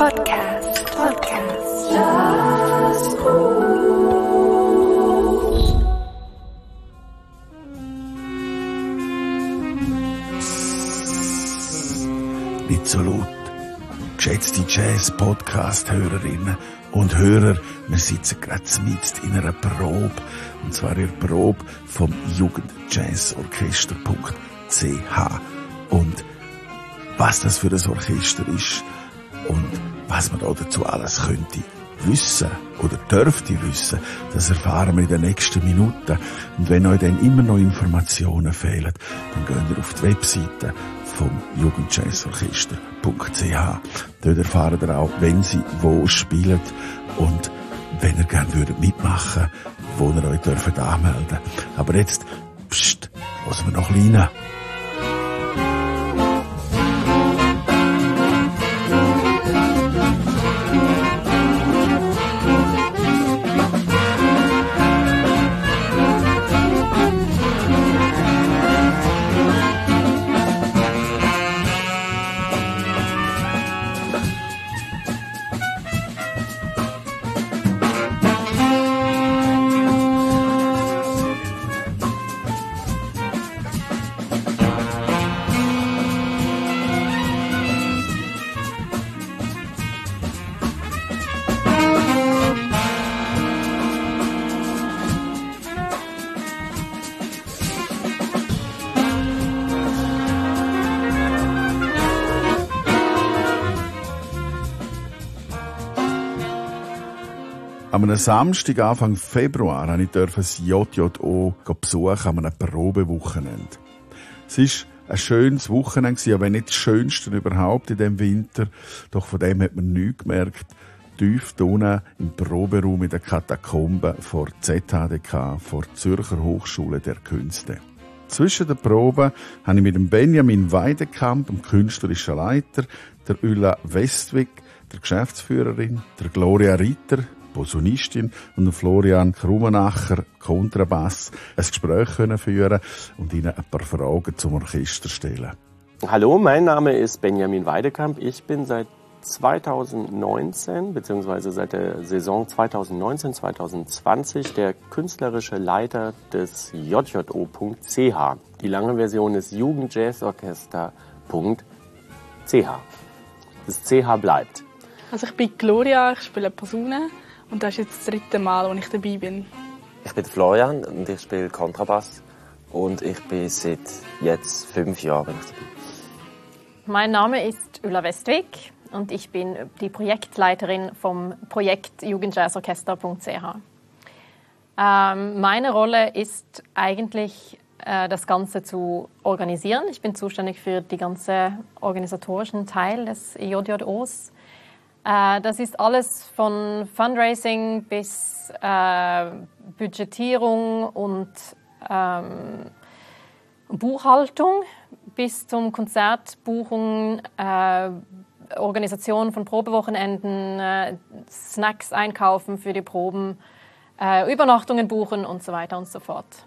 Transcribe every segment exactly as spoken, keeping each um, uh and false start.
Podcast. Podcast. Jazzgroove. Nicht so laut. Geschätzte Jazz-Podcast-Hörerinnen und Hörer, wir sitzen gerade mitten in einer Probe. Und zwar in der Probe vom Jugendjazzorchester punkt c h. Und was das für ein Orchester ist und was man da dazu alles könnte wissen oder dürfte wissen, das erfahren wir in den nächsten Minuten. Und wenn euch dann immer noch Informationen fehlen, dann geht ihr auf die Webseite vom Jugendjazzorchester punkt c h. Dort erfahren ihr auch, wenn sie wo spielen und wenn ihr gerne würdet mitmachen, wo ihr euch dürft anmelden. Aber jetzt, pst, hören wir noch rein. Am einem Samstag, Anfang Februar, durfte ich das J J O besuchen an einem Probewochenende. Es war ein schönes Wochenende, aber nicht das Schönste überhaupt in diesem Winter. Doch von dem hat man nichts gemerkt. Tief unten im Proberaum in der Katakomben vor Z H D K, vor Zürcher Hochschule der Künste. Zwischen den Proben habe ich mit dem Benjamin Weidekamp, dem künstlerischen Leiter, der Ulla Westwig, der Geschäftsführerin, der Gloria Ritter, Posaunistin, und Florian Krumenacher, Kontrabass, ein Gespräch können führen und ihnen ein paar Fragen zum Orchester stellen. Hallo, mein Name ist Benjamin Weidekamp. Ich bin seit zweitausendneunzehn, beziehungsweise seit der Saison zweitausendneunzehn zweitausendzwanzig der künstlerische Leiter des J J O punkt c h. Die lange Version ist Jugendjazzorchester punkt c h. Das C H bleibt. Also ich bin Gloria, ich spiele Posaune. Und das ist jetzt das dritte Mal, als ich dabei bin. Ich bin Florian und ich spiele Kontrabass. Und ich bin seit jetzt fünf Jahren dabei. Mein Name ist Ulla Westwig und ich bin die Projektleiterin vom Projekt Jugendjazzorchester punkt c h. Ähm, meine Rolle ist eigentlich, äh, das Ganze zu organisieren. Ich bin zuständig für den ganzen organisatorischen Teil des J J Os. Das ist alles von Fundraising bis äh, Budgetierung und ähm, Buchhaltung bis zum Konzertbuchung, äh, Organisation von Probewochenenden, äh, Snacks einkaufen für die Proben, äh, Übernachtungen buchen und so weiter und so fort.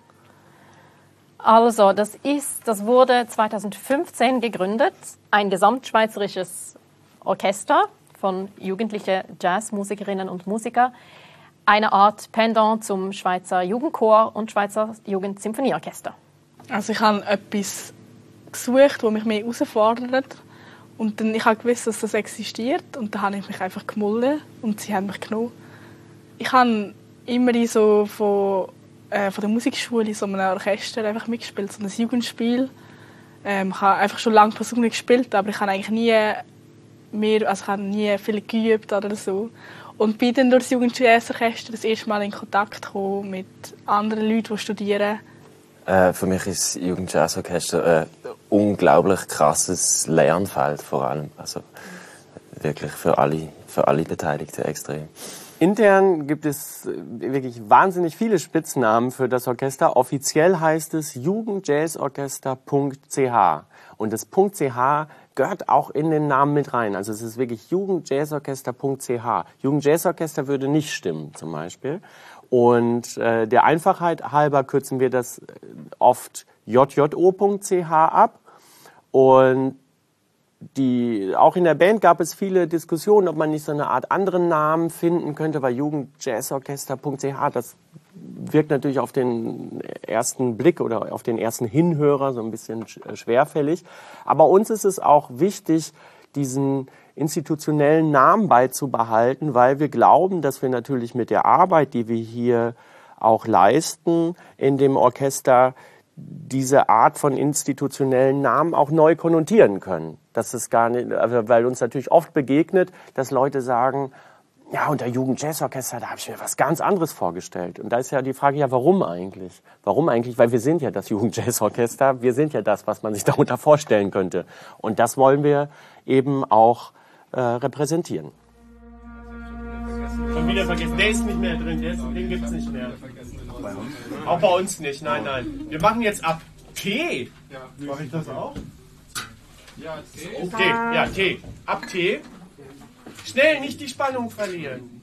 Also, das ist, das wurde zweitausendfünfzehn gegründet, ein gesamtschweizerisches Orchester von jugendlichen Jazzmusikerinnen und Musikern, eine Art Pendant zum Schweizer Jugendchor und Schweizer Jugendsymphonieorchester. Also ich habe etwas gesucht, das mich mehr herausfordert. Und dann, ich habe gewusst, dass das existiert. Und dann habe ich mich einfach gemulden und sie haben mich genommen. Ich habe immer so von, äh, von der Musikschule in so einem Orchester einfach mitgespielt, so ein Jugendspiel. Ähm, ich habe einfach schon lange Posaune gespielt, aber ich habe eigentlich nie mehr, also ich habe nie viel geübt oder so. Und bin dann durch das Jugendjazzorchester das erste Mal in Kontakt gekommen mit anderen Leuten, die studieren. Äh, für mich ist das Jugendjazzorchester ein unglaublich krasses Lernfeld vor allem. Also wirklich für alle, für alle Beteiligten extrem. Intern gibt es wirklich wahnsinnig viele Spitznamen für das Orchester. Offiziell heißt es Jugendjazzorchester punkt c h. Und das .ch gehört auch in den Namen mit rein. Also es ist wirklich Jugendjazzorchester punkt c h. Jugendjazzorchester würde nicht stimmen zum Beispiel. Und äh, der Einfachheit halber kürzen wir das oft J J O punkt c h ab. Und die, auch in der Band gab es viele Diskussionen, ob man nicht so eine Art anderen Namen finden könnte, weil Jugendjazzorchester Punkt c h, das wirkt natürlich auf den ersten Blick oder auf den ersten Hinhörer so ein bisschen schwerfällig. Aber uns ist es auch wichtig, diesen institutionellen Namen beizubehalten, weil wir glauben, dass wir natürlich mit der Arbeit, die wir hier auch leisten in dem Orchester, diese Art von institutionellen Namen auch neu konnotieren können. Das ist gar nicht, also weil uns natürlich oft begegnet, dass Leute sagen, ja, unter Jugendjazzorchester, da habe ich mir was ganz anderes vorgestellt. Und da ist ja die Frage, ja, warum eigentlich? Warum eigentlich? Weil wir sind ja das Jugendjazzorchester, wir sind ja das, was man sich darunter vorstellen könnte. Und das wollen wir eben auch äh, repräsentieren. Schon wieder vergessen, der ist nicht mehr drin, der ist, den gibt's nicht mehr. Bei uns? Auch bei uns nicht, nein, nein. Wir machen jetzt ab T. Ja, mache ich das auch? Ja, T. Okay, ja, T. Ab T. Schnell, nicht die Spannung verlieren.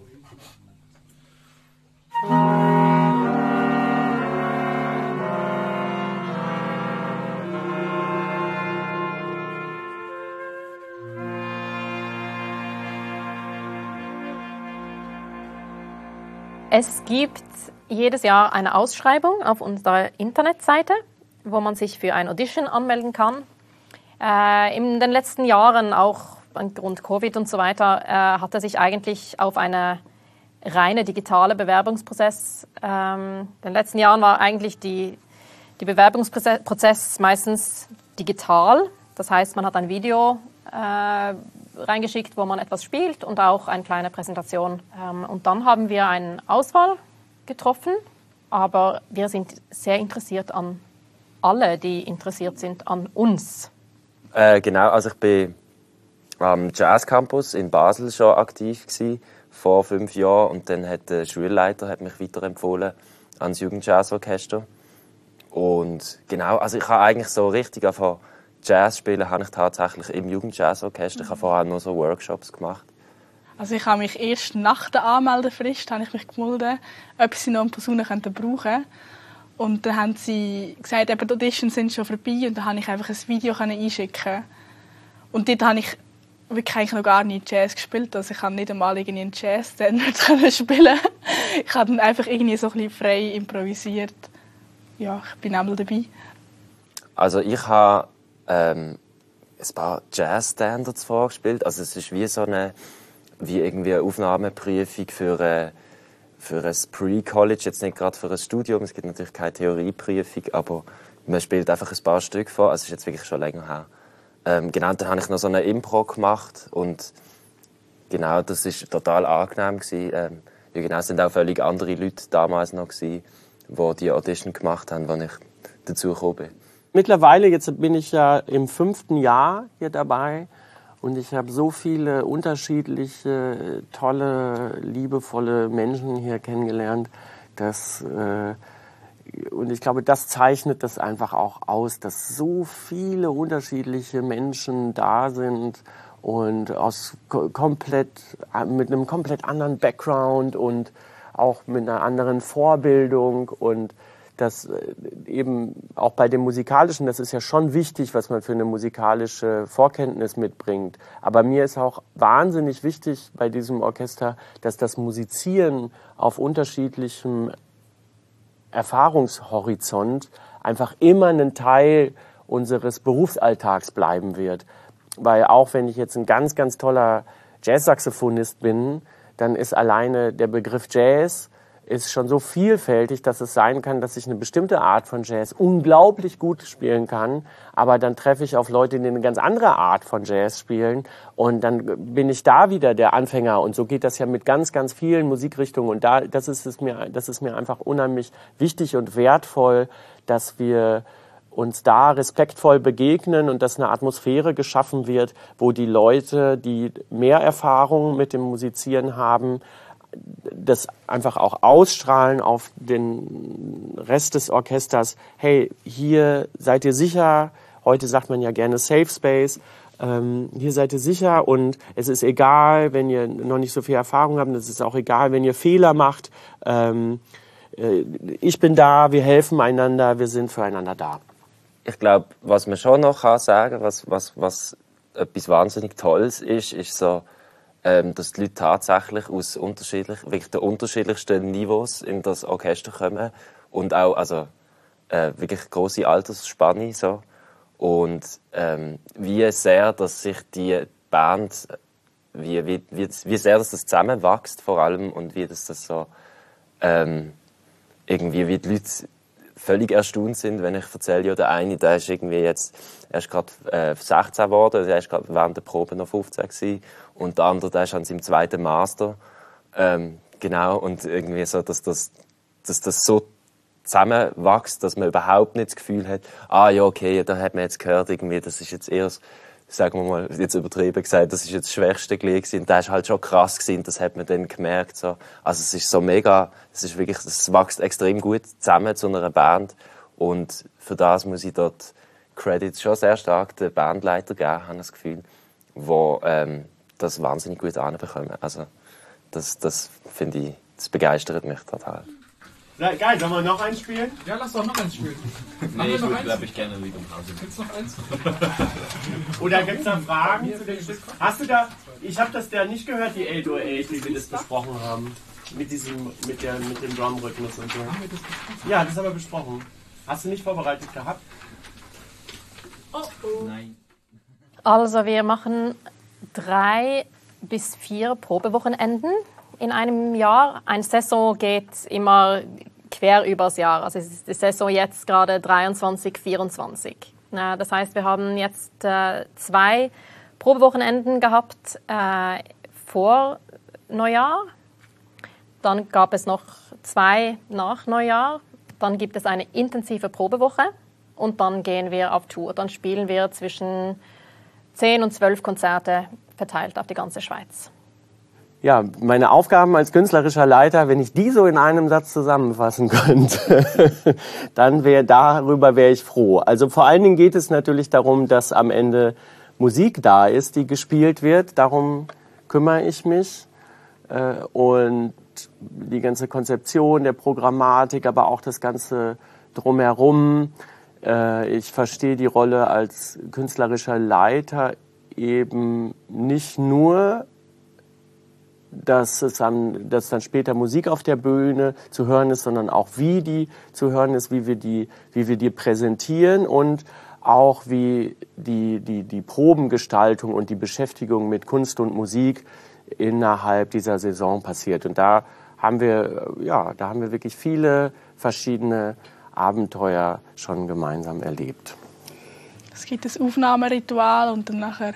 Es gibt jedes Jahr eine Ausschreibung auf unserer Internetseite, wo man sich für ein Audition anmelden kann. Äh, in den letzten Jahren, auch aufgrund Covid und so weiter, äh, hat er sich eigentlich auf eine reine digitale Bewerbungsprozess. Ähm, in den letzten Jahren war eigentlich die, die Bewerbungsprozess meistens digital. Das heißt, man hat ein Video äh, reingeschickt, wo man etwas spielt und auch eine kleine Präsentation. Ähm, und dann haben wir eine Auswahl getroffen, aber wir sind sehr interessiert an alle, die interessiert sind an uns. Äh, genau, also ich bin am Jazz Campus in Basel schon aktiv gewesen, vor fünf Jahren, und dann hat der Schulleiter hat mich weiterempfohlen ans Jugendjazzorchester. Und genau, also ich habe eigentlich so richtig angefangen, Jazz spielen habe ich tatsächlich im Jugendjazzorchester. Ich habe vorher nur so Workshops gemacht. Also ich habe mich erst nach der Anmeldefrist habe ich mich gemeldet, ob sie noch eine Person brauchen könnten. Und dann haben sie gesagt, eben, die Auditions sind schon vorbei, und dann konnte ich einfach ein Video einschicken. Und dort habe ich wirklich noch gar nicht Jazz gespielt. Also ich konnte nicht einmal irgendwie einen Jazz-Standard spielen. Ich habe dann einfach irgendwie so ein bisschen frei improvisiert. Ja, ich bin einmal dabei. Also ich habe ähm, ein paar Jazz-Standards vorgespielt. Also es ist wie so eine, wie irgendwie eine Aufnahmeprüfung für, äh, für ein Pre-College, jetzt nicht gerade für ein Studium. Es gibt natürlich keine Theorieprüfung, aber man spielt einfach ein paar Stück vor. Also es ist jetzt wirklich schon länger her. Ähm, genau, dann habe ich noch so eine Impro gemacht, und genau, das war total angenehm gewesen. Ähm, ja, genau, es sind auch völlig andere Leute damals noch gewesen, die die Audition gemacht haben, als ich dazu gekommen bin. Mittlerweile, jetzt bin ich ja im fünften Jahr hier dabei, und ich habe so viele unterschiedliche, tolle, liebevolle Menschen hier kennengelernt, dass, äh, und ich glaube, das zeichnet das einfach auch aus, dass so viele unterschiedliche Menschen da sind und aus komplett, mit einem komplett anderen Background und auch mit einer anderen Vorbildung, und das eben auch bei dem Musikalischen, das ist ja schon wichtig, was man für eine musikalische Vorkenntnis mitbringt. Aber mir ist auch wahnsinnig wichtig bei diesem Orchester, dass das Musizieren auf unterschiedlichem Erfahrungshorizont einfach immer ein Teil unseres Berufsalltags bleiben wird. Weil auch wenn ich jetzt ein ganz, ganz toller Jazzsaxophonist bin, dann ist alleine der Begriff Jazz ist schon so vielfältig, dass es sein kann, dass ich eine bestimmte Art von Jazz unglaublich gut spielen kann, aber dann treffe ich auf Leute, die eine ganz andere Art von Jazz spielen, und dann bin ich da wieder der Anfänger, und so geht das ja mit ganz, ganz vielen Musikrichtungen, und da, das ist es mir, das ist mir einfach unheimlich wichtig und wertvoll, dass wir uns da respektvoll begegnen und dass eine Atmosphäre geschaffen wird, wo die Leute, die mehr Erfahrung mit dem Musizieren haben, das einfach auch ausstrahlen auf den Rest des Orchesters. Hey, hier seid ihr sicher. Heute sagt man ja gerne Safe Space. Ähm, hier seid ihr sicher, und es ist egal, wenn ihr noch nicht so viel Erfahrung habt. Es ist auch egal, wenn ihr Fehler macht. Ähm, äh, ich bin da, wir helfen einander, wir sind füreinander da. Ich glaube, was man schon noch kann sagen, was, was, was etwas wahnsinnig Tolles ist, ist so, ähm, dass die Leute tatsächlich aus unterschiedlich, wirklich den unterschiedlichsten Niveaus in das Orchester kommen und auch also, äh, wirklich grosse Altersspanne. So. Und ähm, wie sehr, dass sich die Band, wie, wie, wie, wie sehr dass das zusammenwächst vor allem und wie das, das so ähm, irgendwie wie die Leute völlig erstaunt sind, wenn ich erzähle, ja, der eine, der ist irgendwie jetzt, er ist gerade äh, sechzehn geworden, er ist gerade während der Probe noch fünfzehn gewesen, und der andere, der ist an seinem zweiten Master, ähm, genau, und irgendwie so, dass das, dass das so zusammenwächst, dass man überhaupt nicht das Gefühl hat, ah ja, okay, da hat man jetzt gehört, irgendwie, das ist jetzt eher, sagen wir mal, jetzt übertrieben gesagt, das ist jetzt das schwächste Glied gewesen. Und das ist halt schon krass gewesen, das hat man dann gemerkt. So. Also es ist so mega, es ist wirklich, es wächst extrem gut zusammen zu einer Band. Und für das muss ich dort Credits schon sehr stark den Bandleiter geben, habe ich das Gefühl, wo ähm, das wahnsinnig gut anbekommen. Also das, das finde ich, das begeistert mich total. Geil, sollen wir noch eins spielen? Ja, lass doch noch eins spielen. Nee, ich würde, glaube ich, gerne wieder Pause. Gibt's noch eins? Oder gibt es da Fragen zu dem Stück? Hast du da, ich habe das da nicht gehört, die acht Uhr acht, wie wir das besprochen haben. Mit diesem, mit der, mit dem Drumrhythmus und so. Haben wir das besprochen? Ja, das haben wir besprochen. Hast du nicht vorbereitet gehabt? Oh oh. Nein. Also wir machen drei bis vier Probewochenenden in einem Jahr. Eine Saison geht immer quer übers Jahr. Also es ist die Saison jetzt gerade dreiundzwanzig, vierundzwanzig. Na, das heißt, wir haben jetzt äh, zwei Probewochenenden gehabt äh, vor Neujahr. Dann gab es noch zwei nach Neujahr. Dann gibt es eine intensive Probewoche und dann gehen wir auf Tour. Dann spielen wir zwischen zehn und zwölf Konzerte verteilt auf die ganze Schweiz. Ja, meine Aufgaben als künstlerischer Leiter, wenn ich die so in einem Satz zusammenfassen könnte, dann wäre darüber wäre ich froh. Also vor allen Dingen geht es natürlich darum, dass am Ende Musik da ist, die gespielt wird. Darum kümmere ich mich. Und die ganze Konzeption der Programmatik, aber auch das ganze Drumherum. Ich verstehe die Rolle als künstlerischer Leiter eben nicht nur, dass es dann, dass dann später Musik auf der Bühne zu hören ist, sondern auch wie die zu hören ist, wie wir die, wie wir die präsentieren und auch wie die, die, die Probengestaltung und die Beschäftigung mit Kunst und Musik innerhalb dieser Saison passiert. Und da haben wir, ja, da haben wir wirklich viele verschiedene Abenteuer schon gemeinsam erlebt. Es gibt das Aufnahmeritual und dann nachher,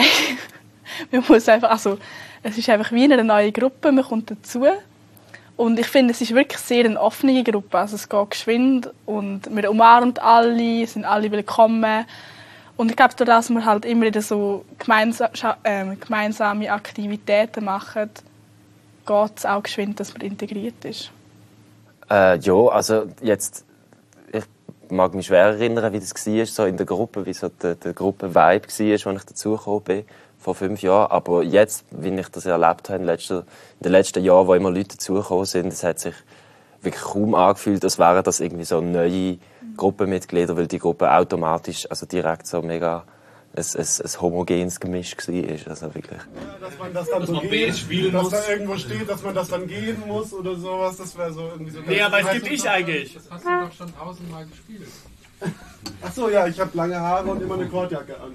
man muss einfach, also es ist einfach wie eine neue Gruppe, man kommt dazu und ich finde, es ist wirklich sehr eine offene Gruppe, also es geht geschwind und man umarmt alle, sind alle willkommen und ich glaube, dadurch, dass wir halt immer wieder so gemeinsam, äh, gemeinsame Aktivitäten machen, geht es auch geschwind, dass man integriert ist. Äh, ja, also jetzt, ich mag mich schwer erinnern, wie das war, so in der Gruppe, wie so der, der Gruppe-Vibe war, als ich dazugekommen bin, vor fünf Jahren. Aber jetzt, wie ich das erlebt habe, in den letzten, in den letzten Jahren, wo immer Leute dazugekommen sind, es hat sich wirklich kaum angefühlt, als wären das irgendwie so neue Gruppenmitglieder, weil die Gruppe automatisch, also direkt so mega ein, ein, ein homogenes Gemisch war. Also wirklich. Ja, dass man das dann Dass so man geht, B spielen dass muss. da irgendwo steht, dass man das dann gehen muss oder sowas, das wäre so irgendwie so... Nee, aber es gibt ich eigentlich. Das hast du doch schon tausendmal gespielt. Ach so, ja, ich habe lange Haare und immer eine Kordjacke an.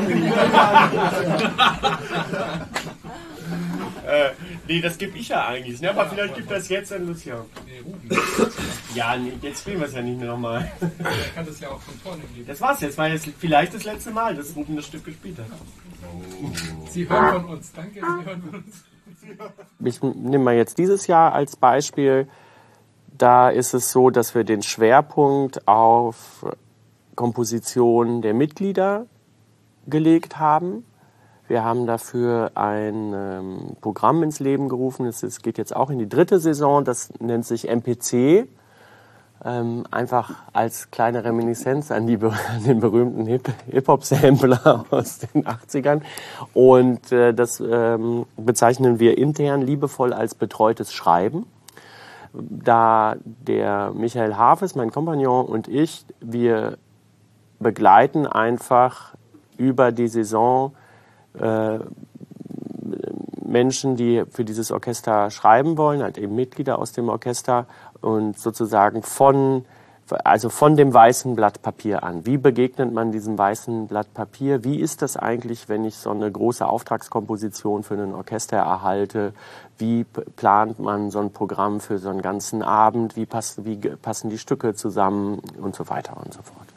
äh, nee, das gebe ich ja eigentlich. Ne? Aber vielleicht gibt das jetzt an Lucia. Nee, Ruben. Ja, nee, jetzt spielen wir es ja nicht mehr nochmal. Er kann das ja auch von vorne geben. Das war's jetzt. War jetzt vielleicht das letzte Mal, dass Ruben das Stück gespielt hat. Sie hören von uns. Danke, Sie hören von uns. Ich nehme mal jetzt dieses Jahr als Beispiel. Da ist es so, dass wir den Schwerpunkt auf Komposition der Mitglieder gelegt haben. Wir haben dafür ein ähm, Programm ins Leben gerufen. Es, es geht jetzt auch in die dritte Saison. Das nennt sich M P C. Ähm, einfach als kleine Reminiszenz an, die, an den berühmten Hip- Hip-Hop-Sampler aus den achtzigern. Und äh, das ähm, bezeichnen wir intern liebevoll als betreutes Schreiben. Da der Michael Hafes, mein Kompagnon, und ich, wir begleiten einfach über die Saison äh, Menschen, die für dieses Orchester schreiben wollen, halt eben Mitglieder aus dem Orchester und sozusagen von, also von dem weißen Blatt Papier an. Wie begegnet man diesem weißen Blatt Papier? Wie ist das eigentlich, wenn ich so eine große Auftragskomposition für ein Orchester erhalte? Wie plant man so ein Programm für so einen ganzen Abend? Wie passen, wie passen die Stücke zusammen und so weiter und so fort?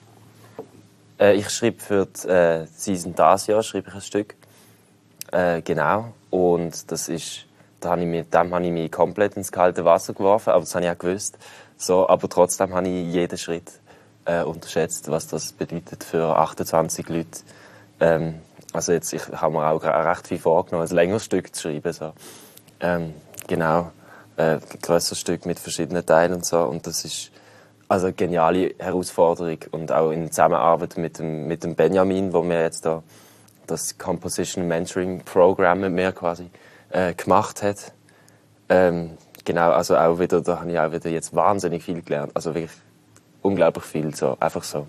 Äh, ich schreibe für die äh, Season dieses Jahr schreibe ich ein Stück. Äh, genau. Und das ist, da habe ich mich, dem habe ich mich komplett ins kalte Wasser geworfen, aber das habe ich auch gewusst. So, aber trotzdem habe ich jeden Schritt äh, unterschätzt, was das bedeutet für achtundzwanzig Leute. Ähm, also jetzt, ich habe mir auch recht viel vorgenommen, ein längeres Stück zu schreiben. So. Ähm, genau, äh, ein grösseres Stück mit verschiedenen Teilen und so. Und das ist also eine geniale Herausforderung. Und auch in Zusammenarbeit mit dem, mit dem Benjamin, wo wir jetzt da das Composition Mentoring Programm mit mir quasi äh, gemacht hat. Ähm, genau, also auch wieder, da habe ich auch wieder jetzt wahnsinnig viel gelernt. Also wirklich unglaublich viel, so einfach so.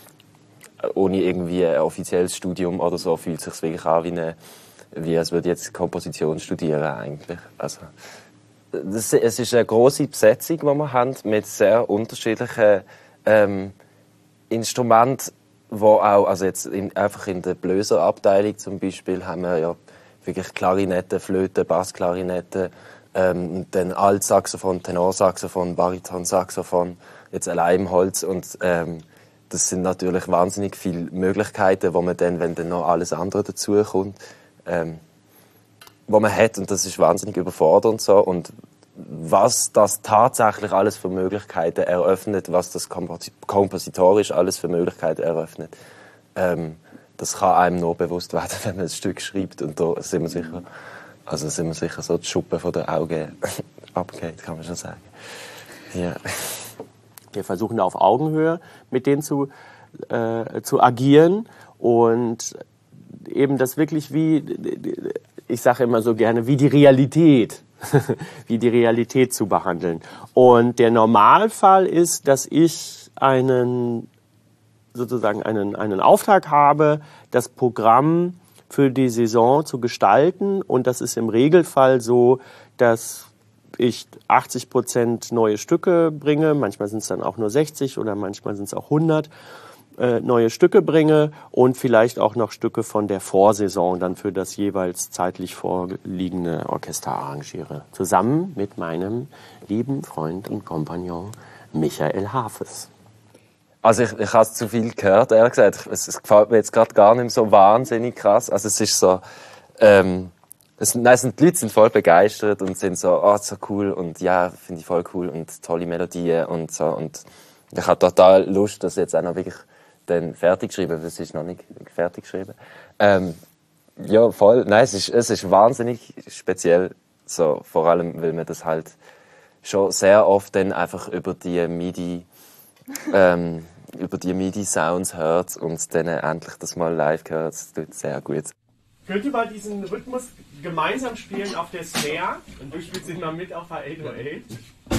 Ohne irgendwie ein offizielles Studium oder so fühlt es sich wirklich an wie eine, wie als würde ich jetzt Komposition studieren eigentlich. Also das, es ist eine grosse Besetzung, die wir haben, mit sehr unterschiedlichen ähm, Instrumenten, wo auch, also jetzt in, einfach in der Blöserabteilung zum Beispiel haben wir ja wirklich Klarinette, Flöte, Bassklarinette, ähm, dann Altsaxophon, Tenorsaxophon, Baritonsaxophon, jetzt allein im Holz und ähm, das sind natürlich wahnsinnig viele Möglichkeiten, wo man dann, wenn dann noch alles andere dazukommt, ähm, wo man hat und das ist wahnsinnig überfordernd so und was das tatsächlich alles für Möglichkeiten eröffnet, was das kompositorisch alles für Möglichkeiten eröffnet, ähm, das kann einem nur bewusst werden, wenn man ein Stück schreibt und da sind wir sicher, also sind wir sicher so die Schuppen von den Augen abgeht, kann man schon sagen. Ja. Wir versuchen da auf Augenhöhe mit denen zu, äh, zu agieren und eben das wirklich wie, ich sage immer so gerne, wie die Realität, wie die Realität zu behandeln. Und der Normalfall ist, dass ich einen, sozusagen einen, einen Auftrag habe, das Programm für die Saison zu gestalten. Und das ist im Regelfall so, dass ich achtzig Prozent neue Stücke bringe. Manchmal sind es dann auch nur sechzig oder manchmal sind es auch hundert. Neue Stücke bringe und vielleicht auch noch Stücke von der Vorsaison dann für das jeweils zeitlich vorliegende Orchester arrangiere. Zusammen mit meinem lieben Freund und Kompagnon Michael Hafes. Also ich, ich habe zu viel gehört, ehrlich gesagt. Es, es gefällt mir jetzt gerade gar nicht mehr so wahnsinnig krass. Also es ist so, ähm, es, nein, es sind, die Leute sind voll begeistert und sind so, oh, so cool und ja, finde ich voll cool und tolle Melodien und so. Und ich habe total Lust, das jetzt auch noch wirklich dann fertig geschrieben, das ist noch nicht fertig geschrieben. Ähm, ja, voll. Nein, es ist, es ist wahnsinnig speziell, so, vor allem, weil man das halt schon sehr oft dann einfach über die MIDI, ähm, über die MIDI-Sounds hört und dann endlich das mal live hört. Das tut sehr gut. Könnt ihr mal diesen Rhythmus gemeinsam spielen auf der Snare? Und du spielst ihn mal mit auf der acht null acht.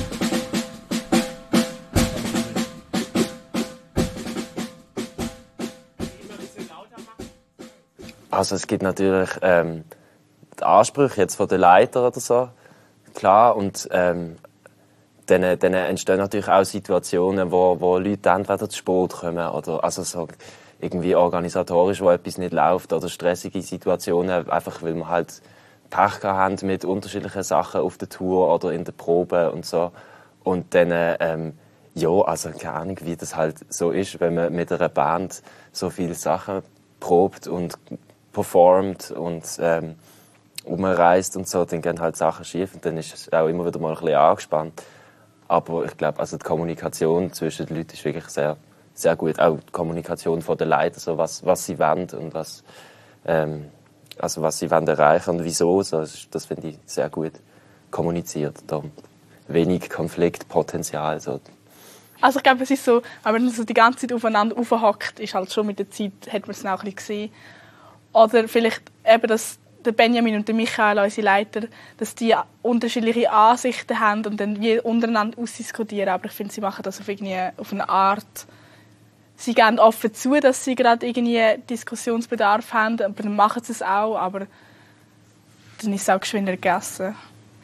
Also es gibt natürlich ähm, die Ansprüche jetzt von den Leitern oder so, klar, und ähm, dann, dann entstehen natürlich auch Situationen, wo, wo Leute entweder zu spät kommen oder also so irgendwie organisatorisch, wo etwas nicht läuft oder stressige Situationen, einfach weil wir halt Pech haben mit unterschiedlichen Sachen auf der Tour oder in der Probe und so. Und dann, ähm, ja, also keine Ahnung, wie das halt so ist, wenn man mit einer Band so viele Sachen probt und performt und ähm, umreist und so, dann gehen halt Sachen schief und dann ist es auch immer wieder mal ein bisschen angespannt. Aber ich glaube, also die Kommunikation zwischen den Leuten ist wirklich sehr, sehr gut. Auch die Kommunikation von den Leuten, so was, was sie wollen und was, ähm, also was sie wollen erreichen und wieso. So, das das finde ich sehr gut kommuniziert. Da wenig Konfliktpotenzial. So. Also ich glaube, es ist so, wenn man so die ganze Zeit aufeinander aufhackt, ist halt schon mit der Zeit, hat man es auch ein bisschen gesehen. Oder vielleicht eben, dass der Benjamin und der Michael, unsere Leiter, dass die unterschiedliche Ansichten haben und dann wie untereinander ausdiskutieren. Aber ich finde, sie machen das auf, irgendwie, auf eine Art, sie geben offen zu, dass sie gerade irgendwie Diskussionsbedarf haben, aber dann machen sie es auch, aber dann ist es auch geschwind gegessen.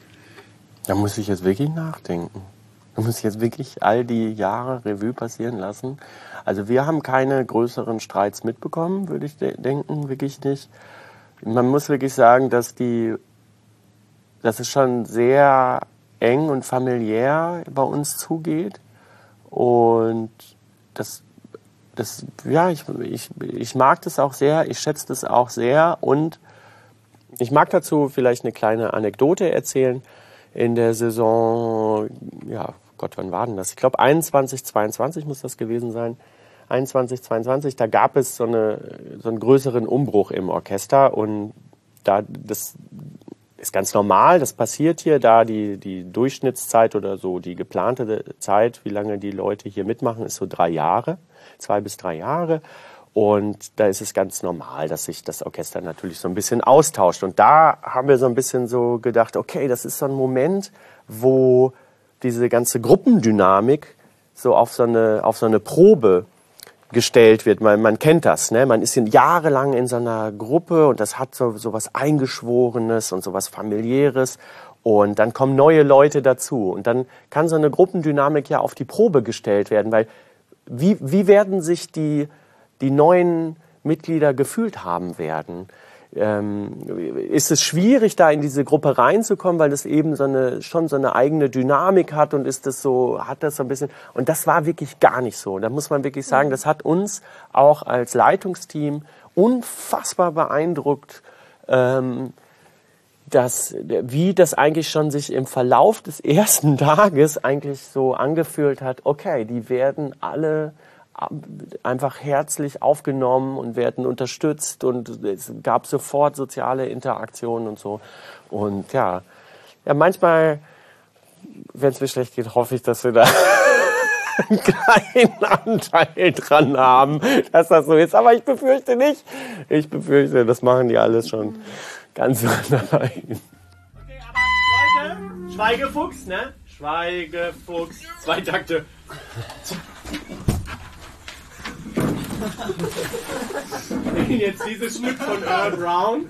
Da muss ich jetzt wirklich nachdenken. Da muss ich jetzt wirklich all die Jahre Revue passieren lassen. Also wir haben keine größeren Streits mitbekommen, würde ich de- denken, wirklich nicht. Man muss wirklich sagen, dass die, dass es schon sehr eng und familiär bei uns zugeht. Und das, das, ja, ich, ich, ich mag das auch sehr, ich schätze das auch sehr. Und ich mag dazu vielleicht eine kleine Anekdote erzählen. In der Saison, ja, Gott, wann war denn das? Ich glaube einundzwanzig, zweiundzwanzig muss das gewesen sein. einundzwanzig, zweiundzwanzig, da gab es so, eine, so einen größeren Umbruch im Orchester. Und da, das ist ganz normal, das passiert hier, da die, die Durchschnittszeit oder so, die geplante Zeit, wie lange die Leute hier mitmachen, ist so drei Jahre, zwei bis drei Jahre. Und da ist es ganz normal, dass sich das Orchester natürlich so ein bisschen austauscht. Und da haben wir so ein bisschen so gedacht, okay, das ist so ein Moment, wo diese ganze Gruppendynamik so auf so eine, auf so eine Probe gestellt wird. Man, man kennt das, ne? Man ist in, jahrelang in so einer Gruppe und das hat so, so was Eingeschworenes und so was Familiäres. Und dann kommen neue Leute dazu. Und dann kann so eine Gruppendynamik ja auf die Probe gestellt werden. Weil wie, wie werden sich die die neuen Mitglieder gefühlt haben werden. Ähm, ist es schwierig, da in diese Gruppe reinzukommen, weil das eben so eine, schon so eine eigene Dynamik hat und ist das so, hat das so ein bisschen, und das war wirklich gar nicht so. Da muss man wirklich sagen, das hat uns auch als Leitungsteam unfassbar beeindruckt, ähm, dass, wie das eigentlich schon sich im Verlauf des ersten Tages eigentlich so angefühlt hat, okay, die werden alle einfach herzlich aufgenommen und werden unterstützt und es gab sofort soziale Interaktionen und so. Und ja, ja manchmal, wenn es mir schlecht geht, hoffe ich, dass wir da einen kleinen Anteil dran haben, dass das so ist. Aber ich befürchte nicht. Ich befürchte, das machen die alles schon ganz von allein. Okay, aber Leute, Schweigefuchs, ne? Schweigefuchs, zwei Takte. Jetzt dieses Stück von Earl Brown.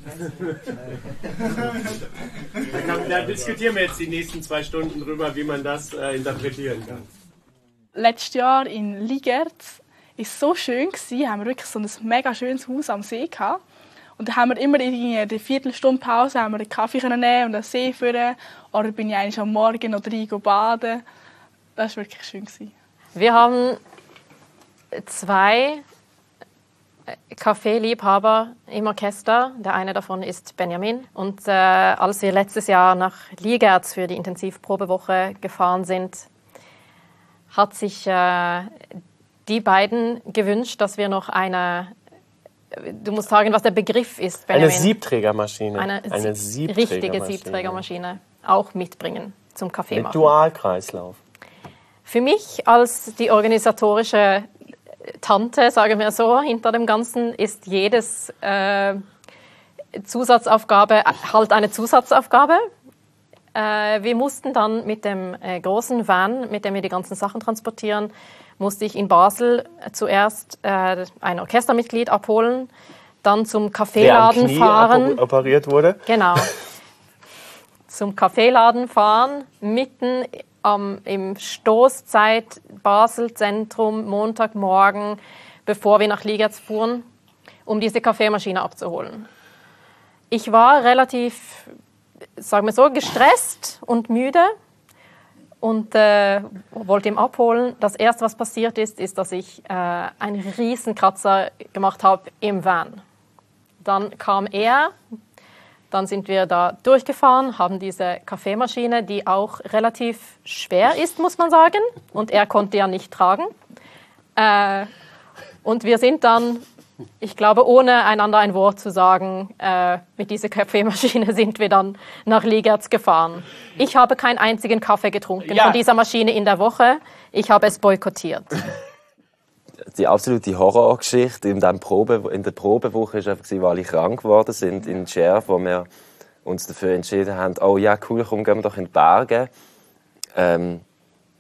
Da, kann, da diskutieren wir jetzt die nächsten zwei Stunden drüber, wie man das äh, interpretieren kann. Letztes Jahr in Ligerz war es so schön, gewesen, haben wir wirklich so ein mega schönes Haus am See gehabt. Und da haben wir immer in der Viertelstunde Pause haben wir einen Kaffee nehmen und einen See führen. Oder bin ich eigentlich am Morgen noch rein baden. Das war wirklich schön gewesen. Wir haben zwei Kaffeeliebhaber im Orchester. Der eine davon ist Benjamin. Und äh, als wir letztes Jahr nach Ligerz für die Intensivprobewoche gefahren sind, hat sich äh, die beiden gewünscht, dass wir noch eine, du musst sagen, was der Begriff ist, Benjamin. Eine Siebträgermaschine. Eine, eine Sieb- richtige Siebträgermaschine auch mitbringen zum Kaffee mit machen. Dualkreislauf. Für mich als die organisatorische Tante, sagen wir so, hinter dem Ganzen ist jedes äh, Zusatzaufgabe halt eine Zusatzaufgabe. Äh, wir mussten dann mit dem äh, großen Van, mit dem wir die ganzen Sachen transportieren, musste ich in Basel zuerst äh, ein Orchestermitglied abholen, dann zum Kaffeeladen Knie fahren. operiert wurde. Genau. Zum Kaffeeladen fahren, mitten am, im Stoßzeit Basel-Zentrum, Montagmorgen, bevor wir nach Ligerz fuhren, um diese Kaffeemaschine abzuholen. Ich war relativ, sagen wir so, gestresst und müde und äh, wollte ihn abholen. Das Erste, was passiert ist, ist, dass ich äh, einen riesen Kratzer gemacht habe im Van. Dann kam er. Dann sind wir da durchgefahren, haben diese Kaffeemaschine, die auch relativ schwer ist, muss man sagen. Und er konnte ja nicht tragen. Äh, und wir sind dann, ich glaube, ohne einander ein Wort zu sagen, äh, mit dieser Kaffeemaschine sind wir dann nach Ligerz gefahren. Ich habe keinen einzigen Kaffee getrunken Ja. von dieser Maschine in der Woche. Ich habe es boykottiert. Die absolute Horrorgeschichte in, dem Probe, in der Probewoche war einfach, weil alle krank geworden sind in Scherf, wo wir uns dafür entschieden haben, oh ja, cool, komm, gehen wir doch in die Berge. Ähm,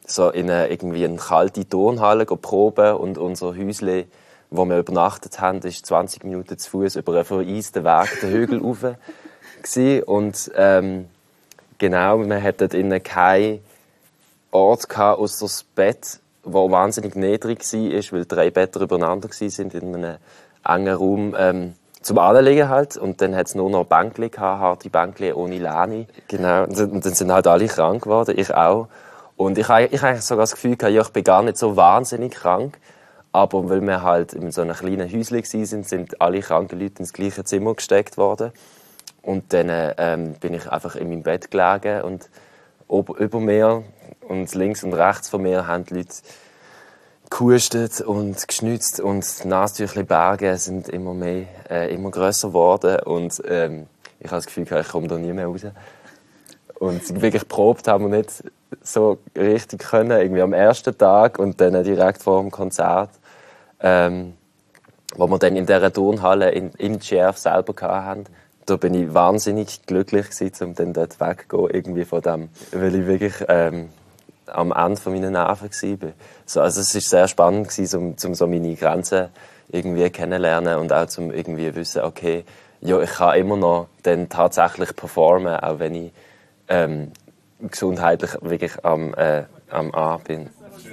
so in eine, irgendwie eine kalte Turnhalle proben und unser Häusle, wo wir übernachtet haben, ist zwanzig Minuten zu Fuß über einen vereisten Weg den Hügel rauf gewesen. Und ähm, genau, wir hatten innen keinen Ort gehabt, ausser das Bett, wo wahnsinnig niedrig war, weil drei Betten übereinander waren in einem engen Raum. Ähm, Zum Anlegen halt. Und dann hat es nur noch Bänkli gehabt, harte Bänkli ohne Lehne. Genau. Und dann sind halt alle krank geworden, ich auch. Und ich habe ich hab sogar das Gefühl gehabt, ja, ich bin gar nicht so wahnsinnig krank. Aber weil wir halt in so einem kleinen Häuschen waren, sind alle kranken Leute ins gleiche Zimmer gesteckt worden. Und dann ähm, bin ich einfach in meinem Bett gelegen und oben über mir und links und rechts von mir haben die Leute gehustet und geschnitzt und die Nasentüchli-Berge sind immer mehr, äh, immer grösser geworden und ähm, ich habe das Gefühl, ich komme da nie mehr raus. Und wirklich probt haben wir nicht so richtig können, irgendwie am ersten Tag und dann direkt vor dem Konzert, ähm, wo wir dann in dieser Turnhalle in, im G R F selber hatten. Da bin ich wahnsinnig glücklich gewesen, um dann dort wegzugehen, irgendwie von dem, weil ich wirklich ähm, am Ende von meinen Nerven war. So, also es war sehr spannend gewesen, um, um so meine Grenzen irgendwie kennenlernen und auch zum irgendwie wissen, okay, ja, ich kann immer noch dann tatsächlich performen, auch wenn ich ähm, gesundheitlich wirklich am, äh, am A bin.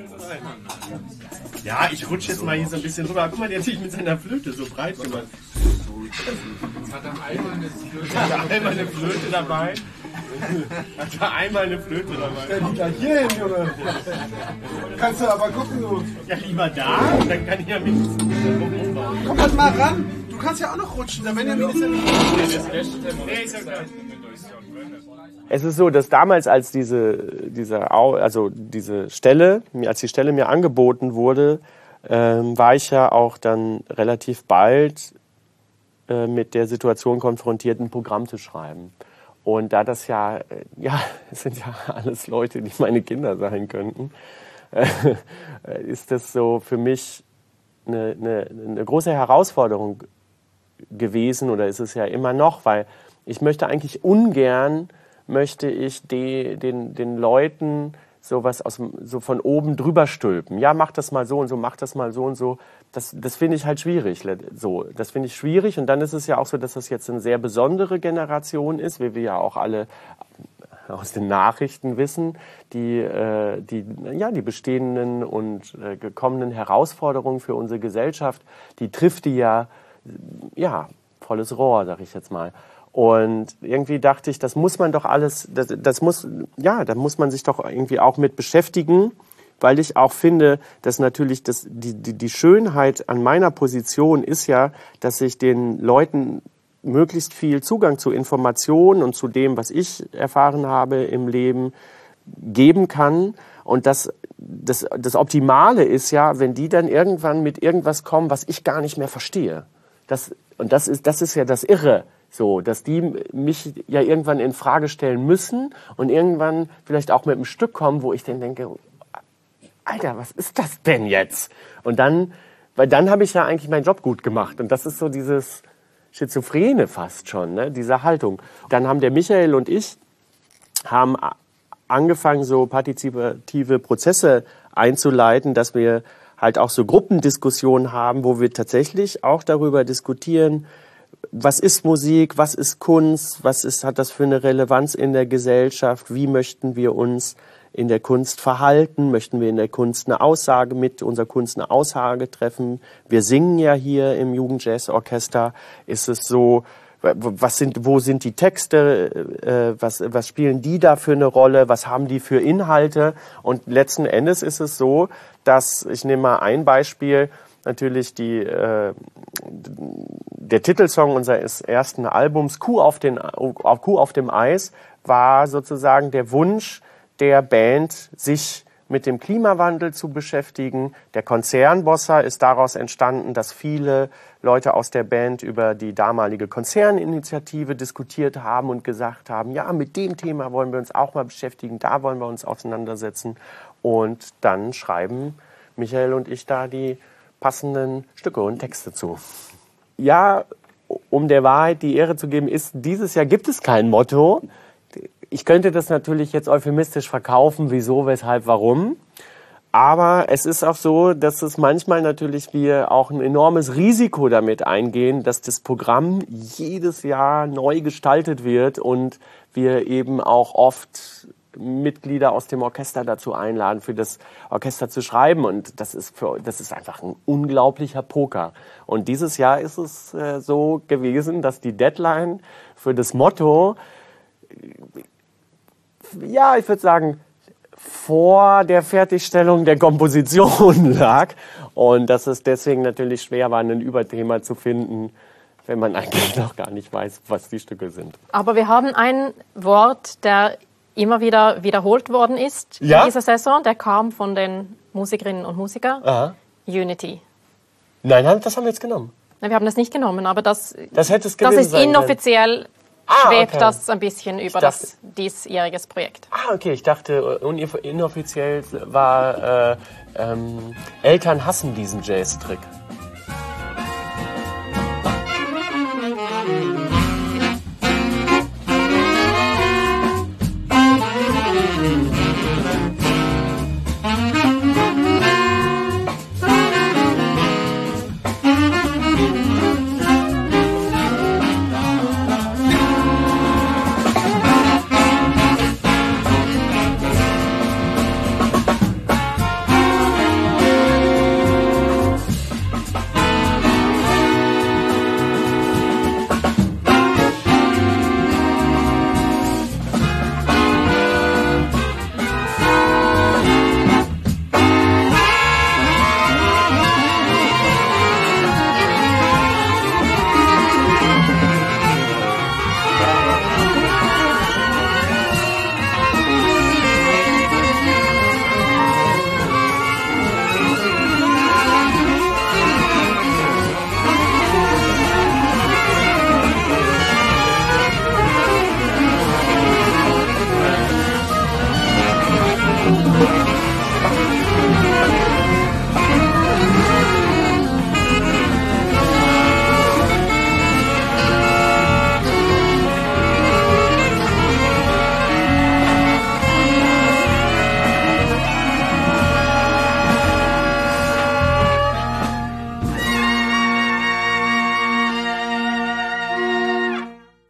Ja, ich rutsche jetzt mal hier so ein bisschen rüber. Guck mal, der hat sich mit seiner Flöte so breit gemacht. Hat er einmal eine Flöte, Hat er einmal eine Flöte dabei? Hat er einmal eine Flöte dabei? Stell die gleich hier hin, Junge. Kannst du aber gucken, du. Ja, lieber da, dann kann ich ja mit. Komm halt mal ran. Du kannst ja auch noch rutschen. Der Benjamin ist ja nicht. Nee, ist ja klar. Es ist so, dass damals, als diese, diese, also diese Stelle, als die Stelle mir angeboten wurde, ähm, war ich ja auch dann relativ bald äh, mit der Situation konfrontiert, ein Programm zu schreiben. Und da das ja, ja, es sind ja alles Leute, die meine Kinder sein könnten, äh, ist das so für mich eine, eine, eine große Herausforderung gewesen, oder ist es ja immer noch, weil ich möchte eigentlich ungern, möchte ich die, den, den Leuten sowas aus, so von oben drüber stülpen. Ja, mach das mal so und so, mach das mal so und so. Das, das finde ich halt schwierig. So, das finde ich schwierig. Und dann ist es ja auch so, dass das jetzt eine sehr besondere Generation ist, wie wir ja auch alle aus den Nachrichten wissen, die, äh, die, ja, die bestehenden und äh, gekommenen Herausforderungen für unsere Gesellschaft, die trifft die ja, ja, volles Rohr, sag ich jetzt mal. Und irgendwie dachte ich, das muss man doch alles, das, das muss, ja, da muss man sich doch irgendwie auch mit beschäftigen, weil ich auch finde, dass natürlich das, die, die, die Schönheit an meiner Position ist ja, dass ich den Leuten möglichst viel Zugang zu Informationen und zu dem, was ich erfahren habe im Leben, geben kann. Und das, das, das Optimale ist ja, wenn die dann irgendwann mit irgendwas kommen, was ich gar nicht mehr verstehe. Das, und das ist, das ist ja das Irre. So, dass die mich ja irgendwann in Frage stellen müssen und irgendwann vielleicht auch mit einem Stück kommen, wo ich dann denke, Alter, was ist das denn jetzt? Und dann, weil dann habe ich ja eigentlich meinen Job gut gemacht. Und das ist so dieses Schizophrene fast schon, ne? Diese Haltung. Dann haben der Michael und ich haben angefangen, so partizipative Prozesse einzuleiten, dass wir halt auch so Gruppendiskussionen haben, wo wir tatsächlich auch darüber diskutieren, was ist Musik, was ist Kunst, was ist, hat das für eine Relevanz in der Gesellschaft, wie möchten wir uns in der Kunst verhalten, möchten wir in der Kunst eine Aussage mit unserer Kunst eine Aussage treffen. Wir singen ja hier im Jugendjazzorchester, ist es so, was sind, wo sind die Texte, äh, was, was spielen die da für eine Rolle, was haben die für Inhalte, und letzten Endes ist es so, dass, ich nehme mal ein Beispiel, natürlich die, äh, der Titelsong unseres ersten Albums, Kuh auf, den, Kuh auf dem Eis, war sozusagen der Wunsch der Band, sich mit dem Klimawandel zu beschäftigen. Der Konzernbossa ist daraus entstanden, dass viele Leute aus der Band über die damalige Konzerninitiative diskutiert haben und gesagt haben, ja, mit dem Thema wollen wir uns auch mal beschäftigen, da wollen wir uns auseinandersetzen. Und dann schreiben Michael und ich da die passenden Stücke und Texte zu. Ja, um der Wahrheit die Ehre zu geben, ist, dieses Jahr gibt es kein Motto. Ich könnte das natürlich jetzt euphemistisch verkaufen, wieso, weshalb, warum. Aber es ist auch so, dass es manchmal natürlich wir auch ein enormes Risiko damit eingehen, dass das Programm jedes Jahr neu gestaltet wird und wir eben auch oft Mitglieder aus dem Orchester dazu einladen, für das Orchester zu schreiben. Und das ist, für, das ist einfach ein unglaublicher Poker. Und dieses Jahr ist es äh, so gewesen, dass die Deadline für das Motto, ja, ich würde sagen, vor der Fertigstellung der Komposition lag. Und dass es deswegen natürlich schwer war, ein Überthema zu finden, wenn man eigentlich noch gar nicht weiß, was die Stücke sind. Aber wir haben ein Wort, der immer wieder wiederholt worden ist ja? in dieser Saison. Der kam von den Musikerinnen und Musikern. Aha. Unity. Nein, das haben wir jetzt genommen. Nein, wir haben das nicht genommen, aber das, das, hätte es das ist sein inoffiziell, ah, schwebt okay. das ein bisschen über dachte, das diesjähriges Projekt. Ah, okay, ich dachte, inoffiziell war, äh, ähm, Eltern hassen diesen Jazz-Trick.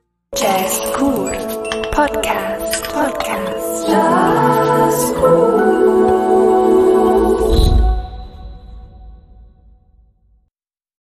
Jazz Cool Podcast. Podcast. Jazz Cool.